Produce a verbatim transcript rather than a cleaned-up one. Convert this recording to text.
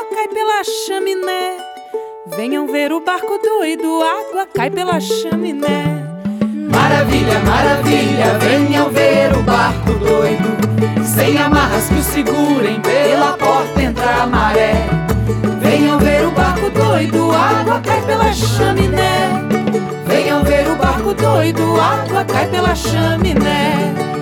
cai pela chaminé. Venham ver o barco doido, água cai pela chaminé. Maravilha, maravilha, venham ver o barco doido, sem amarras que o segurem, pela porta entra a maré. Venham ver o barco doido, água cai pela chaminé. Venham ver o barco doido, água cai pela chaminé.